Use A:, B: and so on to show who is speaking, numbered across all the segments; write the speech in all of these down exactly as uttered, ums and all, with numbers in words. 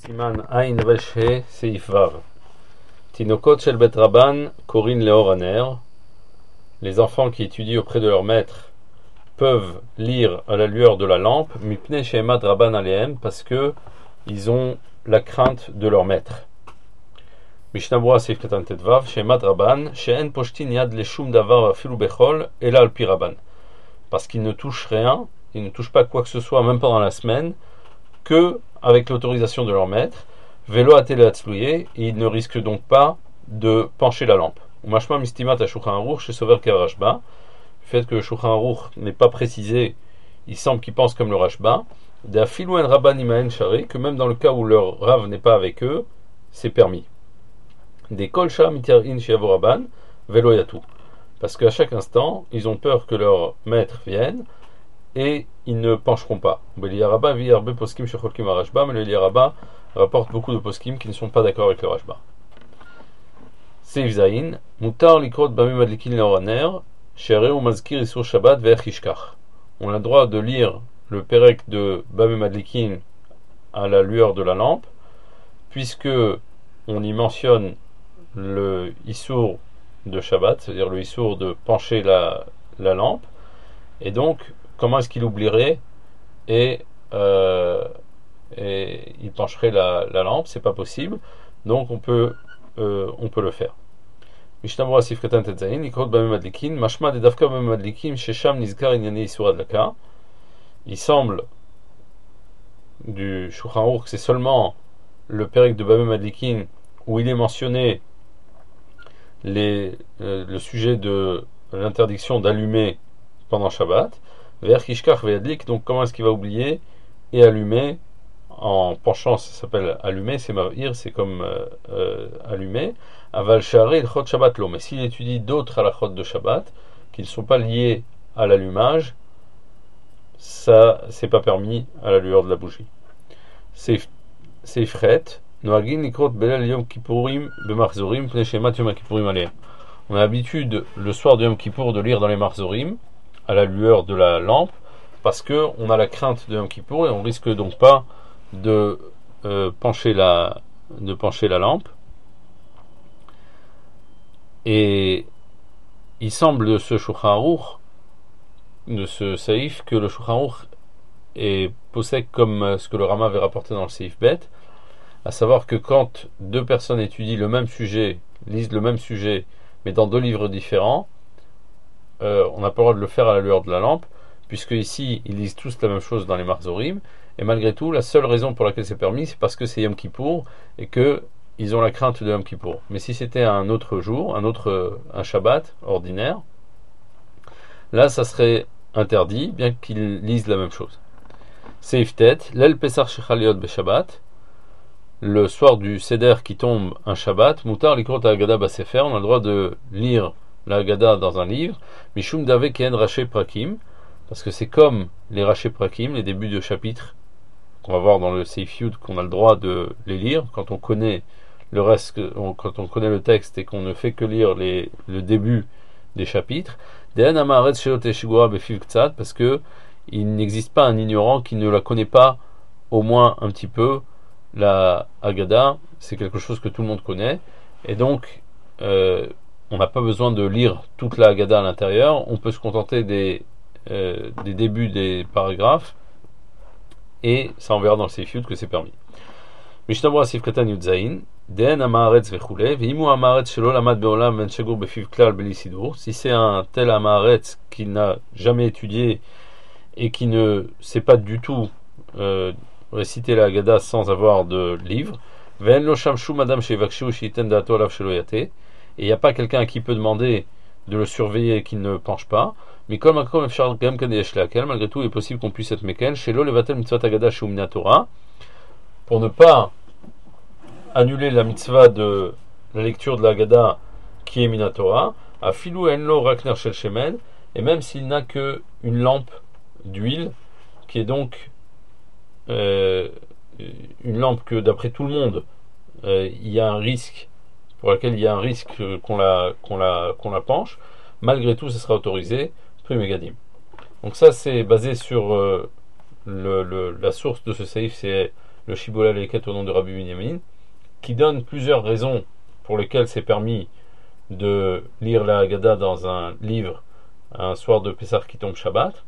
A: Siman Ain Resh He Seif Vav. Tinokot Shel Bet Rabban Korin Leor Haner. Les enfants qui étudient auprès de leur maître peuvent lire à la lueur de la lampe, Mipnei She'emad Rabban Alehem, parce que ils ont la crainte de leur maître. Mishnah Berurah Seif Katan Tet Vav, She'emad Rabban, She'en Poshtin Yad Leshum Davar Afilu Bechol, Ela Al Pi Rabban. Parce qu'ils ne touchent rien, ils ne touchent pas quoi que ce soit, même pendant la semaine, que avec l'autorisation de leur maître, Velo Atele Atzluye, et ils ne risquent donc pas de pencher la lampe. Mashma Mistimat à Shulchan Aruch chez Sover Kev Rashba. Le fait que Shulchan Aruch n'est pas précisé, il semble qu'ils pensent comme le Rashba. Da Filouen Rabban Imaen Shari, que même dans le cas où leur Rav n'est pas avec eux, c'est permis. Des Kolcha Mitirin Shiavo Rabban, Velo Yatu. Parce qu'à chaque instant, ils ont peur que leur maître vienne et ils ne pencheront pas. Mais le Rashba rapporte beaucoup de poskim qui ne sont pas d'accord avec le Rashba. Seif Zayin, Mutar likrot bamim madlikin leoraner, shereu mazkir isur Shabbat ve'echishkach. On a le droit de lire le perek de bamim madlikin à la lueur de la lampe, puisque on y mentionne le isur de Shabbat, c'est-à-dire le isur de pencher la, la lampe, et donc comment est-ce qu'il oublierait et, euh, et il pencherait la, la lampe? C'est pas possible, donc on peut euh, on peut le faire. Mishnah Berurah Seif Katan Tet Zayin, Likrot Bamim Madlikin, Mashma de Davka Bamim Madlikin, Shesham Nizkar Inyane Isur Adlaka. Il semble du Shulchan Aruch que c'est seulement le perek de Bamim Madlikin où il est mentionné les, euh, le sujet de l'interdiction d'allumer pendant Shabbat. Vers Kishkach Ve'adlik, donc comment est-ce qu'il va oublier et allumer en penchant? Ça s'appelle allumer, c'est mavir, c'est comme euh, euh, allumer. Aval Shari el Chod Shabbat lo. Mais s'il étudie d'autres halachot de Shabbat qui ne sont pas liés à l'allumage, ça c'est pas permis à la lueur de la bougie. Seif Fret Noagin Likrot Belal Yom Kippurim B'Machzorim Pnei Shemat Yom Kippurim Alehem. On a l'habitude le soir de Yom Kippour de lire dans les Machzorim à la lueur de la lampe, parce que on a la crainte de Yom Kippour et on risque donc pas de euh, pencher la de pencher la lampe. Et il semble de ce Shulchan Aruch, de ce Seif, que le Shulchan Aruch est possède comme ce que le Rama avait rapporté dans le Seif Bet, à savoir que quand deux personnes étudient le même sujet, lisent le même sujet, mais dans deux livres différents, Euh, on n'a pas le droit de le faire à la lueur de la lampe, puisque ici ils lisent tous la même chose dans les Marzorim, et malgré tout la seule raison pour laquelle c'est permis, c'est parce que c'est Yom Kippour et que ils ont la crainte de Yom Kippour. Mais si c'était un autre jour, un autre un Shabbat ordinaire, là ça serait interdit, bien qu'ils lisent la même chose. Seif Tet, l'el Pesach Shechaliot be Shabbat, le soir du Seder qui tombe un Shabbat, Mutar likrot Haggadah basefer, on a le droit de lire la Haggadah dans un livre, Mishum Dave Ken Raché Prakim, parce que c'est comme les Raché Prakim, les débuts de chapitres qu'on va voir dans le Seif Yud, qu'on a le droit de les lire quand on connaît le reste, quand on connaît le texte et qu'on ne fait que lire les, le début des chapitres. Parce que il n'existe pas un ignorant qui ne la connaît pas au moins un petit peu. La Haggadah, c'est quelque chose que tout le monde connaît, et donc euh, on n'a pas besoin de lire toute la Haggadah à l'intérieur, on peut se contenter des, euh, des débuts des paragraphes, et ça on verra dans le Seif Yud que c'est permis. Mishnah Berurah Seif Katan Yud Zayin, Den Amaretz Vechule, Veimu Amaretz Shelo Lamad Beolam Ven Shegur Befiv Klal Beli Sidur. Si c'est un tel Amaretz qui n'a jamais étudié et qui ne sait pas du tout euh, réciter la Haggadah sans avoir de livre, Ven Lo Shamshu Madam Shevakshu Shiten Dato Alav Shelo Yate. Et il n'y a pas quelqu'un à qui peut demander de le surveiller et qu'il ne penche pas. Mais comme malgré tout, il est possible qu'on puisse être mekel, chez l'eau, levatel mitzvah Haggadah chez Umina Torah, pour ne pas annuler la mitzvah de la lecture de la Haggadah qui est Mina Torah, à filou enlo rakner shel shemen, et même s'il n'a que une lampe d'huile, qui est donc euh, une lampe que d'après tout le monde, euh, il y a un risque pour laquelle il y a un risque qu'on la, qu'on la, qu'on la penche, malgré tout, ce sera autorisé, Primegadim. Donc ça, c'est basé sur euh, le, le, la source de ce seif, c'est le Shibola Leket au nom de Rabbi Binyamin, qui donne plusieurs raisons pour lesquelles c'est permis de lire la Haggadah dans un livre un soir de Pessah qui tombe Shabbat,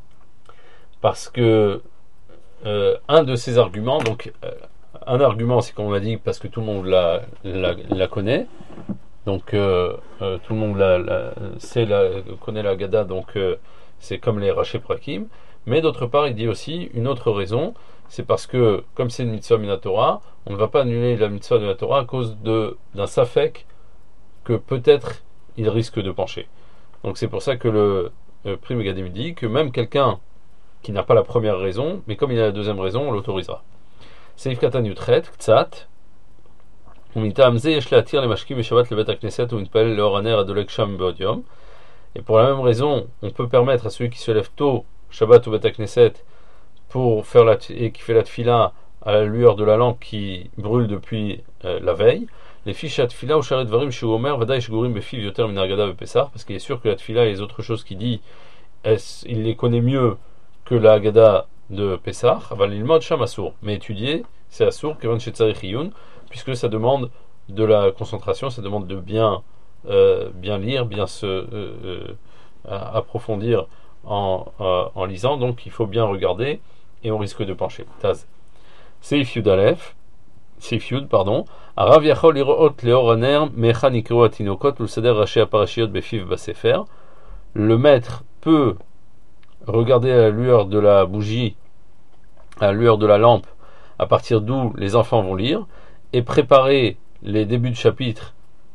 A: parce que euh, un de ces arguments, donc euh, un argument c'est comme on l'a dit parce que tout le monde la, la, la connaît, donc euh, euh, tout le monde la, la, sait la, connaît la Haggadah, donc euh, c'est comme les Raché Prakim, mais d'autre part il dit aussi une autre raison, c'est parce que comme c'est une mitzvah minatora, on ne va pas annuler la mitzvah de la Torah à cause de, d'un safek que peut-être il risque de pencher. Donc c'est pour ça que le, le Pri Megadim dit que même quelqu'un qui n'a pas la première raison, mais comme il a la deuxième raison, on l'autorisera. Seif Katan Yutret, Ktsat, ומטעם זה יש להתיר למשקים בשבת לבית הכנסת ומתפלל לאור הנר הדולק שם בעוד יום. Et pour la même raison, on peut permettre à celui qui se lève tôt, Shabbat ou Bet Knesset, pour faire la, et qui fait la tfila à la lueur de la lampe qui brûle depuis euh, la veille, les fiches à tfila ou charet varim chez Omer, vadaï shgurim befiv yoter min Haggadah bepessar, parce qu'il est sûr que la tfila et les autres choses qu'il dit, il les connaît mieux que la Haggadah de Pessah, aval ilmod sham asur, mais étudier, c'est asur, kevan shetzarich iyun, puisque ça demande de la concentration, ça demande de bien, euh, bien lire, bien se euh, euh, approfondir en, euh, en lisant, donc il faut bien regarder et on risque de pencher. Taz. Seif Yud Aleph, Seif Yud, pardon. Arav yachol lirot leor haner mecha nikru atinokot ulsader rashi aparashiot befiv basefer. Le maître peut regarder à la lueur de la bougie, à la lueur de la lampe, à partir d'où les enfants vont lire, et préparer les débuts de chapitre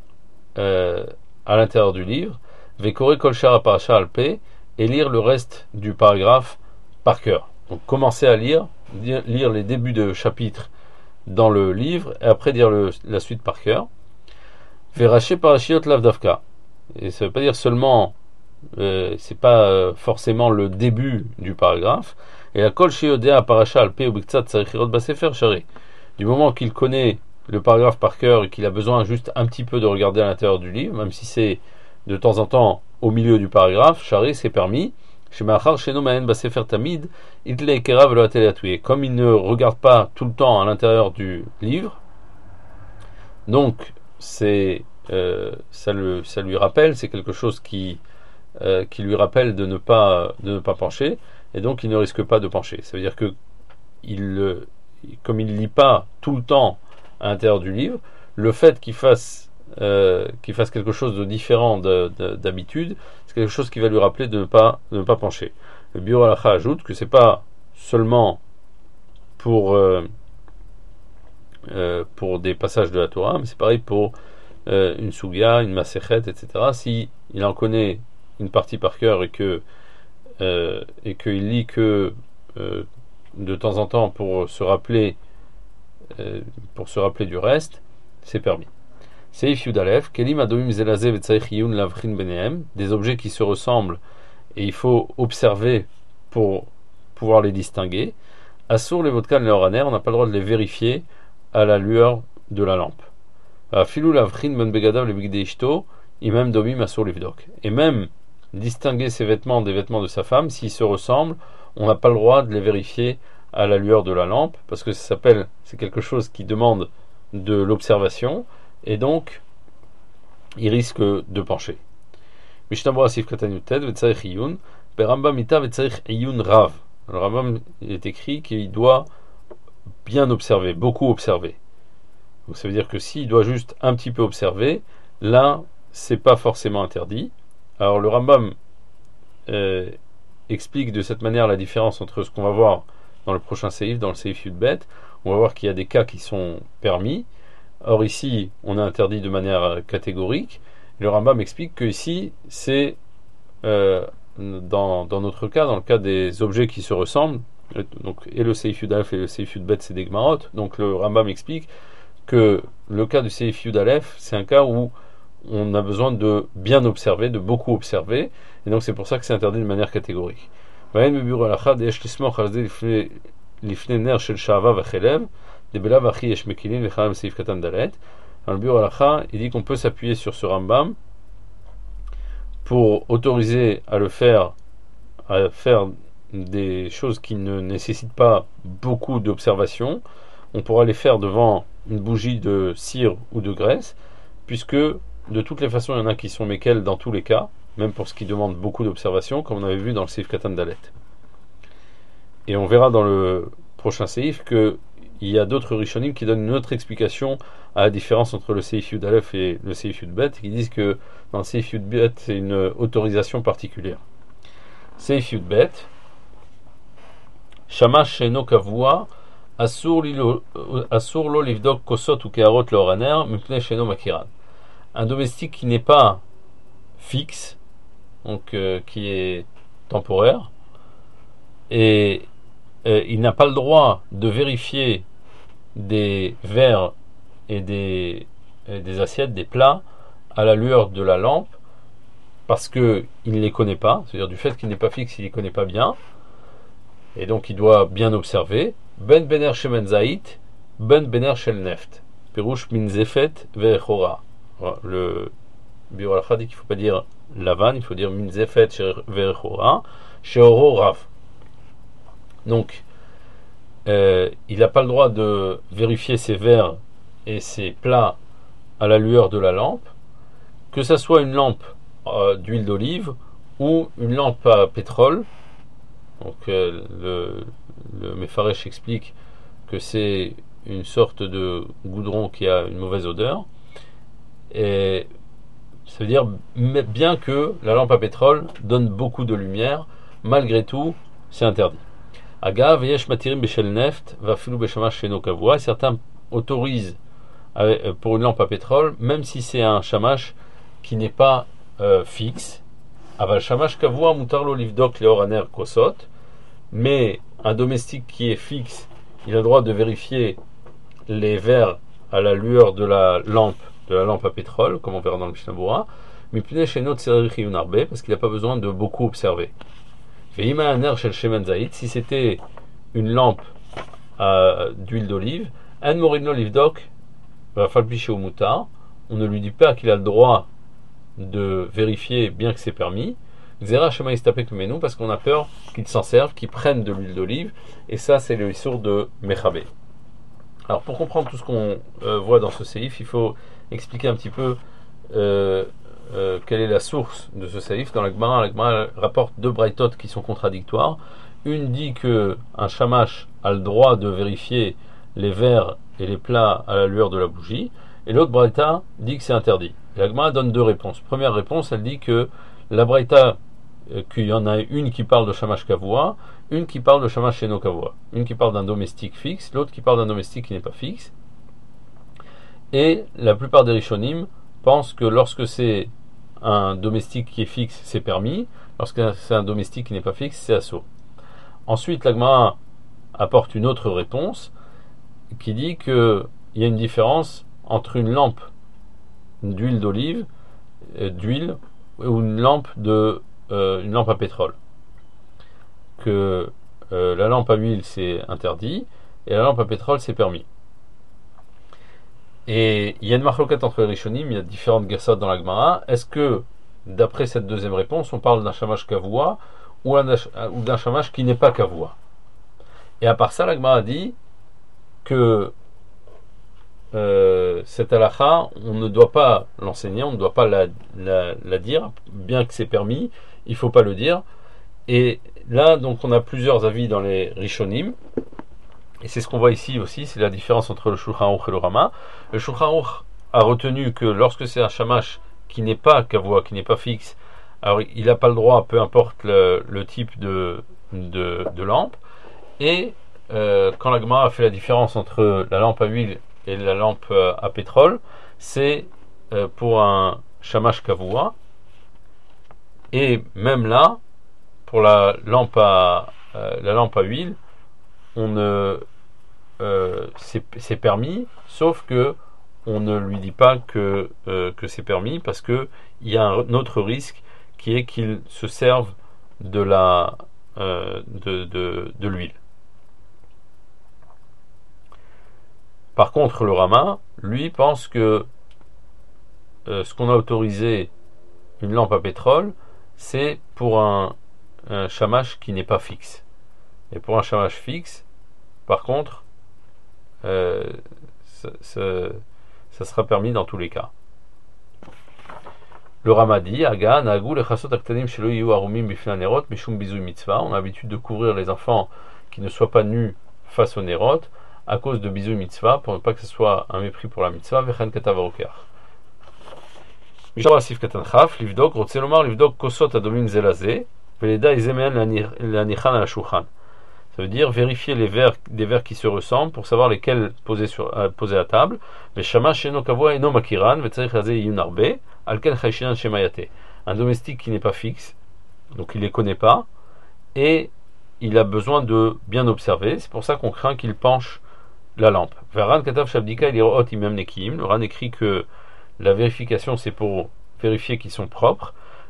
A: euh, à l'intérieur du livre, vekore kol shara parasha alpe, et lire le reste du paragraphe par cœur. Donc commencer à lire, lire les débuts de chapitre dans le livre, et après dire le, la suite par cœur. Veraché parashiot lavdavka. Et ça ne veut pas dire seulement, euh, c'est pas euh, forcément le début du paragraphe. Et la kol sheyodea parasha alpe ou biktsat tzarichirot basefer shari. Du moment qu'il connaît le paragraphe par cœur et qu'il a besoin juste un petit peu de regarder à l'intérieur du livre, même si c'est de temps en temps au milieu du paragraphe, shari, c'est permis. Comme il ne regarde pas tout le temps à l'intérieur du livre, donc c'est, euh, ça, le, ça lui rappelle, c'est quelque chose qui, euh, qui lui rappelle de ne pas, de ne pas pencher, et donc il ne risque pas de pencher. Ça veut dire que il, comme il ne lit pas tout le temps à l'intérieur du livre, le fait qu'il fasse, euh, qu'il fasse quelque chose de différent de, de, d'habitude, c'est quelque chose qui va lui rappeler de ne pas, de ne pas pencher. Le Biur Halacha ajoute que c'est pas seulement pour, euh, euh, pour des passages de la Torah, mais c'est pareil pour euh, une Sugia, une Masechet, et cetera. Si il en connaît une partie par cœur et que euh, et qu'il lit que euh, de temps en temps pour se rappeler euh, pour se rappeler du reste, c'est permis. Seif Yud Aleph, Kelim Adomim Zelazeh Vetzaich Yiyun Lavchin Benehem, des objets qui se ressemblent et il faut observer pour pouvoir les distinguer. Assour les vodkas leoraner, on n'a pas le droit de les vérifier à la lueur de la lampe. Filou lavchin ben begadav le bigdeishto, imam domim assour livdok. Et même distinguer ses vêtements des vêtements de sa femme, s'ils se ressemblent, on n'a pas le droit de les vérifier à la lueur de la lampe, parce que ça s'appelle, c'est quelque chose qui demande de l'observation, et donc il risque de pencher. Mishnah Asif Katanyuted, Vetzaich Iyun, Berambam Ita Vetzaich Iyun Rav. Le Rambam, il est écrit qu'il doit bien observer, beaucoup observer. Donc ça veut dire que s'il doit juste un petit peu observer, là, c'est pas forcément interdit. Alors le Rambam euh, explique de cette manière la différence entre ce qu'on va voir dans le prochain Seif, dans le Seif Yud Bet. On va voir qu'il y a des cas qui sont permis. Or ici, on a interdit de manière catégorique. Le Rambam explique que ici, c'est euh, dans, dans notre cas, dans le cas des objets qui se ressemblent, donc, et le Seif Yud Aleph et le Seif Yud Bet, c'est des Gmarot. Donc le Rambam explique que le cas du Seif Yud Aleph, c'est un cas où on a besoin de bien observer, de beaucoup observer, et donc c'est pour ça que c'est interdit de manière catégorique. Dans le Biur Halacha, il dit qu'on peut s'appuyer sur ce Rambam pour autoriser à le faire, à faire des choses qui ne nécessitent pas beaucoup d'observation, on pourra les faire devant une bougie de cire ou de graisse, puisque de toutes les façons, il y en a qui sont méquels dans tous les cas, même pour ce qui demande beaucoup d'observation, comme on avait vu dans le Seif Katan Dalet. Et on verra dans le prochain Seif qu'il y a d'autres Rishonim qui donnent une autre explication à la différence entre le Seif Yud Aleph et le Seif Yud Bet, qui disent que dans le Seif Yud Bet, c'est une autorisation particulière. Seif Yud Bet, Shamash Sheino Kavua, Asur lo livdok kosot ou keharot leoraner, mipnei sheino makiran. Un domestique qui n'est pas fixe, donc euh, qui est temporaire, et euh, il n'a pas le droit de vérifier des verres et des, et des assiettes, des plats, à la lueur de la lampe, parce qu'il ne les connaît pas, c'est-à-dire du fait qu'il n'est pas fixe, il ne les connaît pas bien, et donc il doit bien observer. Ben bener shemen zait, ben bener shel neft, perush min zefet ve'echora. Le Biur Halacha dit qu'il ne faut pas dire lavan, il faut dire min zefet ve'echora, sheoro rav. Donc, euh, il n'a pas le droit de vérifier ses verres et ses plats à la lueur de la lampe, que ça soit une lampe euh, d'huile d'olive ou une lampe à pétrole. Donc euh, le, le Mefaresh explique que c'est une sorte de goudron qui a une mauvaise odeur, et ça veut dire bien que la lampe à pétrole donne beaucoup de lumière, malgré tout c'est interdit. Agav yesh matirim beshel neft vafilu beshamash sheino kavua. Certains autorisent pour une lampe à pétrole, même si c'est un shamash qui n'est pas euh, fixe. Aval shamash kavua mutar lo livdok leoraner kosot. Mais un domestique qui est fixe, il a le droit de vérifier les verres à la lueur de la lampe, de la lampe à pétrole, comme on verra dans le Mishnah Berurah, mais pnei sheino tzarich iyun harbe, parce qu'il n'a pas besoin de beaucoup observer. Ve'ima haner shel shemen zait, si c'était une lampe à, d'huile d'olive, an moridno livdok vafal pi sheu mutar, on ne lui dit pas qu'il a le droit de vérifier bien que c'est permis. Zera shema istapek menu, parce qu'on a peur qu'ils s'en servent, qu'ils prennent de l'huile d'olive, et ça c'est le issour de Mechabé. Alors pour comprendre tout ce qu'on euh, voit dans ce séif, il faut expliquer un petit peu euh, euh, quelle est la source de ce séif. Dans la Gemara, la Gemara rapporte deux braïtot qui sont contradictoires. Une dit que un shamash a le droit de vérifier les verres et les plats à la lueur de la bougie, et l'autre braïta dit que c'est interdit. Et la Gemara donne deux réponses. Première réponse, elle dit que la braïta, qu'il y en a une qui parle de shamash kavua, une qui parle de shamash sheino kavua, une qui parle d'un domestique fixe, l'autre qui parle d'un domestique qui n'est pas fixe. Et la plupart des rishonim pensent que lorsque c'est un domestique qui est fixe, c'est permis, lorsque c'est un domestique qui n'est pas fixe, c'est assaut. Ensuite, la Gemara apporte une autre réponse qui dit qu'il y a une différence entre une lampe d'huile d'olive, d'huile, ou une lampe de euh, une lampe à pétrole. Que euh, la lampe à huile c'est interdit et la lampe à pétrole c'est permis. Et il y a une marloquette entre les rishonim, il y a différentes gersot dans la Gemara. Est-ce que d'après cette deuxième réponse on parle d'un shamash kavua ou, un, ou d'un shamash qui n'est pas kavua? Et à part ça, la Gemara dit que Euh, cette halakha, on ne doit pas l'enseigner, on ne doit pas la, la, la dire, bien que c'est permis, il ne faut pas le dire. Et là, donc, on a plusieurs avis dans les Rishonim, et c'est ce qu'on voit ici aussi, c'est la différence entre le Shulchan Aruch et le Rama. Le Shulchan Aruch a retenu que lorsque c'est un shamash qui n'est pas kavua, qui n'est pas fixe, alors il n'a pas le droit, peu importe le, le type de, de, de lampe. Et euh, quand la Gemara a fait la différence entre la lampe à huile et la lampe à pétrole, c'est euh, pour un shamash kavua. Et même là, pour la lampe à euh, la lampe à huile, on ne euh, c'est, c'est permis, sauf que on ne lui dit pas que euh, que c'est permis, parce que il y a un autre risque qui est qu'il se serve de la euh, de, de, de l'huile. Par contre, le Rama, lui, pense que euh, ce qu'on a autorisé, une lampe à pétrole, c'est pour un, un shamash qui n'est pas fixe. Et pour un shamash fixe, par contre, euh, ça, ça, ça sera permis dans tous les cas. Le Ramadi, Aga, Nagu, le Chasot Aktanim, Shelo Yu Arumim Bifna Nerot, Mishum Bizou Mitzvah. On a l'habitude de couvrir les enfants qui ne soient pas nus face au Nerot à cause de Bizou Mitzvah, pour ne pas que ce soit un mépris pour la Mitzvah. Vechen Katavaroker. Mishra Sif Katan Chaf, Livdok, Rotzelomar, Livdok, Kosot Adomim Zelazé, Veleda Izemean Lanichan à la Shouchan. Ça veut dire vérifier les verres, des verres qui se ressemblent pour savoir lesquels poser, sur, euh, poser à table. Un domestique qui n'est pas fixe, donc il ne les connaît pas, et il a besoin de bien observer. C'est pour ça qu'on craint qu'il penche la lampe. Le Ran écrit que la vérification c'est pour vérifier qu'ils sont propres.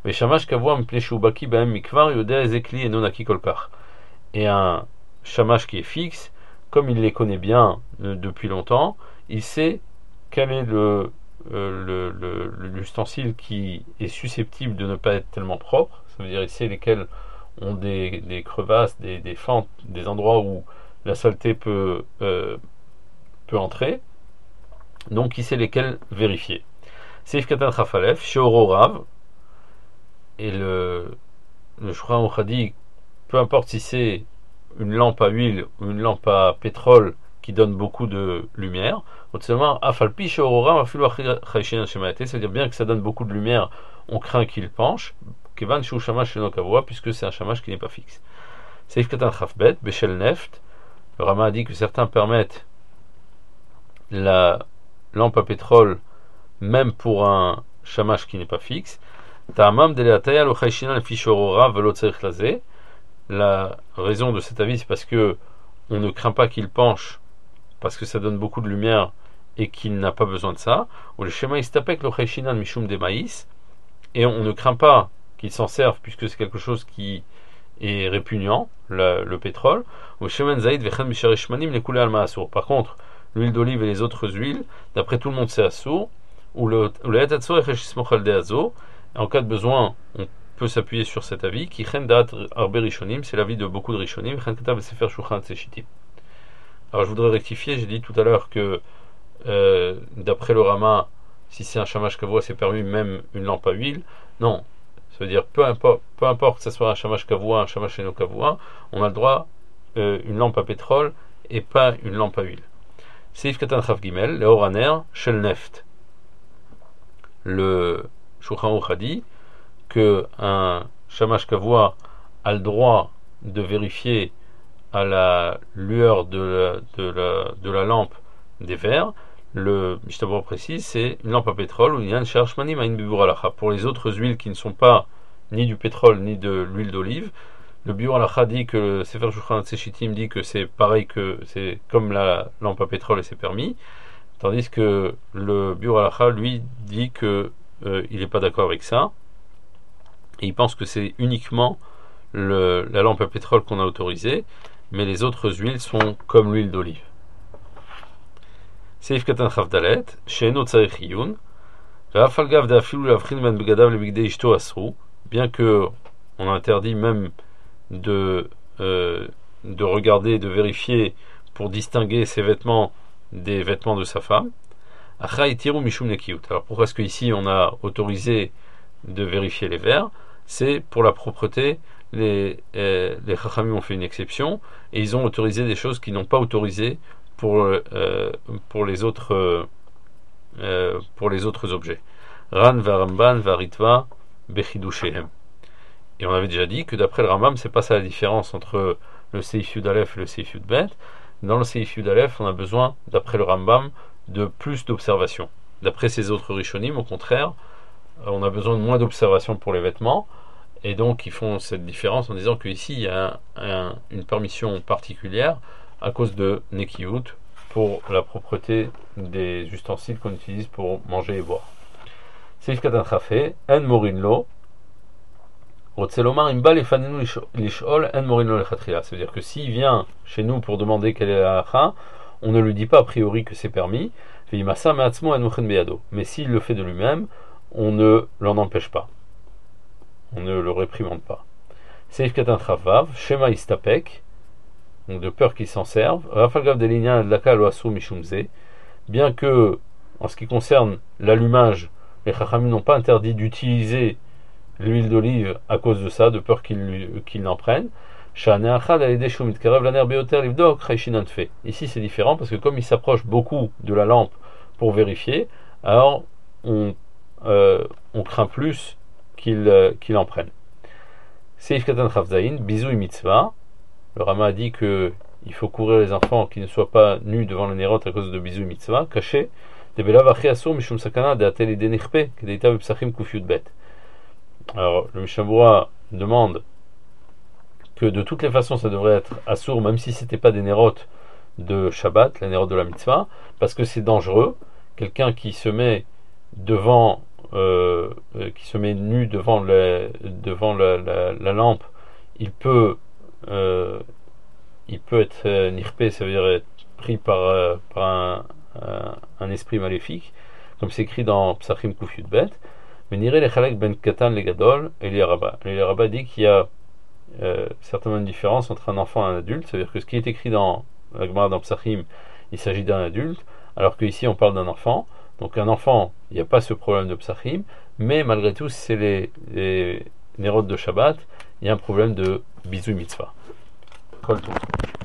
A: Et un shamash qui est fixe, comme il les connaît bien euh, depuis longtemps, il sait quel est le, euh, le, le, l'ustensile qui est susceptible de ne pas être tellement propre. Ça veut dire il sait lesquels ont des, des crevasses, des, des fentes, des endroits où la saleté peut, euh, peut entrer. Donc il sait lesquels vérifier. Seif Katan Chafalef, Sheoro Rav, et le, le Shulchan Aruch dit, peu importe si c'est une lampe à huile ou une lampe à pétrole qui donne beaucoup de lumière, c'est-à-dire bien que ça donne beaucoup de lumière, on craint qu'il penche, puisque c'est un shamash qui n'est pas fixe. Le Rama a dit que certains permettent la lampe à pétrole même pour un shamash qui n'est pas fixe. La raison de cet avis, c'est parce que on ne craint pas qu'il penche, parce que ça donne beaucoup de lumière et qu'il n'a pas besoin de ça. Ou le schéma istapek lo chayshinan mishum de maïs, et on ne craint pas qu'il s'en serve puisque c'est quelque chose qui est répugnant, le, le pétrole. Ou shemen zaïd vechan misharishmanim les coulées al maasour. Par contre, l'huile d'olive et les autres huiles, d'après tout le monde, c'est assour. Ou le etatso echeshismoch al de azo. En cas de besoin, on peut s'appuyer sur cet avis qui c'est l'avis de beaucoup de rishonim. Alors je voudrais rectifier, j'ai dit tout à l'heure que euh, d'après le Rama, si c'est un shamash kavua, c'est permis même une lampe à huile. Non, ça veut dire peu importe, peu importe que ce soit un shamash kavua, un shamash eno kavua, on a le droit euh, une lampe à pétrole et pas une lampe à huile. Seif Katan Chav Gimel, le Horaner, Shel Neft. Le Shulchan Aruch a dit que un shamash kavua a le droit de vérifier à la lueur de la, de la, de la lampe des verres. Le Mishnah précise, c'est une lampe à pétrole ou une sharshmanim à une bibur alacha. Pour les autres huiles qui ne sont pas ni du pétrole ni de l'huile d'olive, le bibur alacha dit que le Sefer Shulchan Aruch dit que c'est pareil, que c'est comme la lampe à pétrole et c'est permis, tandis que le bibur alacha lui dit que euh, il n'est pas d'accord avec ça. Et il pense que c'est uniquement le, la lampe à pétrole qu'on a autorisée, mais les autres huiles sont comme l'huile d'olive. Seif Katan Chavdalet, She'eno Tzarech Iyun, Ve'afal Gav De'afilu Lavchin Ben Begadav Lebigdei Ishto Asru, bien que on interdit même de, euh, de regarder, de vérifier pour distinguer ses vêtements des vêtements de sa femme. Achai Tiru Mishum Nekiyut. Alors pourquoi est-ce qu'ici on a autorisé de vérifier les verres? C'est pour la propreté. Les, euh, les Chachamim ont fait une exception et ils ont autorisé des choses qu'ils n'ont pas autorisées pour, euh, pour, les autres, euh, pour les autres objets. Ran Varamban Varitva Bechidushehem. Et on avait déjà dit que d'après le Rambam, c'est pas ça la différence entre le Seif Yud Aleph et le Seif Yud Bet. Dans le Seif Yud Aleph, on a besoin, d'après le Rambam, de plus d'observation. D'après ces autres Rishonim, au contraire, on a besoin de moins d'observation pour les vêtements, et donc ils font cette différence en disant qu'ici il y a un, un, une permission particulière à cause de Nekiyut pour la propreté des ustensiles qu'on utilise pour manger et boire. Seif Katan Chafé, En Morin Lo, Rotzelomar Imba Lefanenu Lishol, En Morin Lo Lechatria. C'est-à-dire que s'il vient chez nous pour demander quelle est la halakha, on ne lui dit pas a priori que c'est permis, mais s'il le fait de lui-même, on ne l'en empêche pas. On ne le réprimande pas. Seif Katan Chavav, Shema Istapek, donc de peur qu'ils s'en servent. Rafal Gav de Lignan Adlaka Lo Asur Mishum Ze, bien que, en ce qui concerne l'allumage, les Chachamim n'ont pas interdit d'utiliser l'huile d'olive à cause de ça, de peur qu'ils qu'il n'en prennent. Ici c'est différent parce que comme il s'approche beaucoup de la lampe pour vérifier, alors on, euh, on craint plus qu'il euh, qu'il en prenne. Seif Katan Chavzaïn, bisou mitzvah. Le Rama a dit que il faut courir les enfants qui ne soient pas nus devant le Nérot à cause de bisou mitzvah, caché. Alors le Mishnah demande que de toutes les façons ça devrait être assour, même si c'était pas des nérotes de Shabbat, les nérotes de la mitzvah, parce que c'est dangereux. Quelqu'un qui se met devant, euh, qui se met nu devant, le, devant la, la, la lampe, il peut, euh, il peut être euh, nirpé, ça veut dire être pris par, euh, par un, un, un esprit maléfique, comme c'est écrit dans Psachim Kuf Yud Bet. Mais niré les chalek ben katan le gadol et les Rabba. Les Rabba dit qu'il y a Euh, certainement une différence entre un enfant et un adulte, c'est-à-dire que ce qui est écrit dans la Gemara dans Psachim, il s'agit d'un adulte, alors qu'ici on parle d'un enfant. Donc un enfant, il n'y a pas ce problème de Psachim, mais malgré tout, si c'est les, les nérotes de Shabbat, il y a un problème de bisou mitzvah. Kol tov.